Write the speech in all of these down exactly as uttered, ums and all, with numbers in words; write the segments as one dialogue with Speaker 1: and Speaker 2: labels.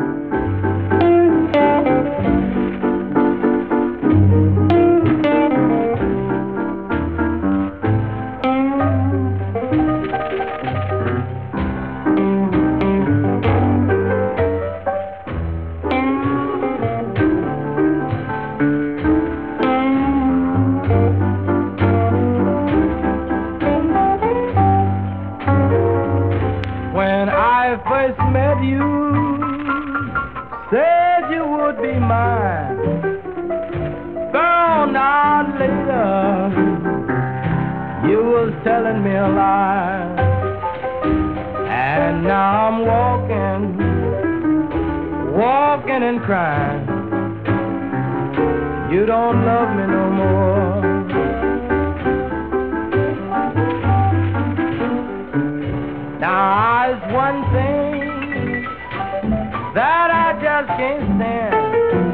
Speaker 1: When I first met you, said you would be mine. Found out later, you was telling me a lie. And now I'm walking, walking and crying. You don't love me no more. Now there's one thing that I just can't stand.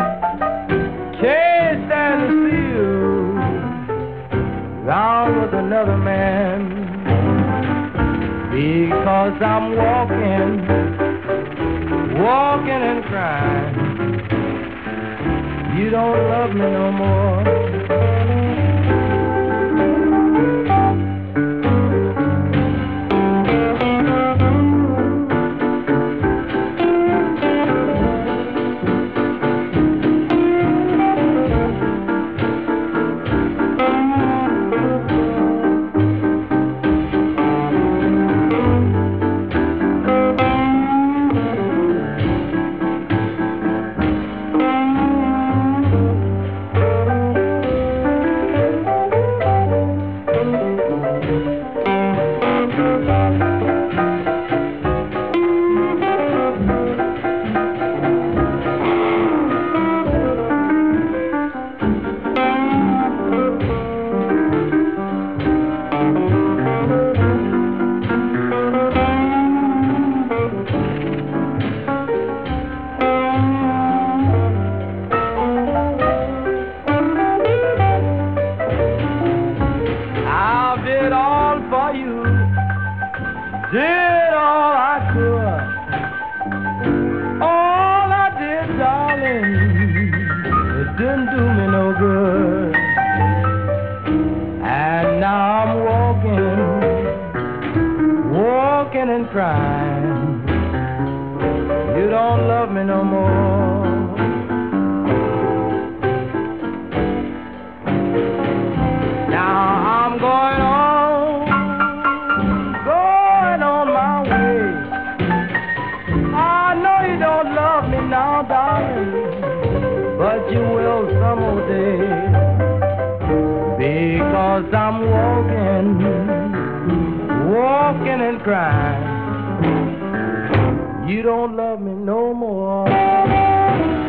Speaker 1: Can't stand to see you round with another man. Because I'm walking, walking and crying. You don't love me no more. Did all I could, all I did, darling, it didn't do me no good. And now I'm walking, walking and crying. You don't love me no more. Now I'm going on. Now, darling, but you will some old day, because I'm walking, walking and crying. You don't love me no more.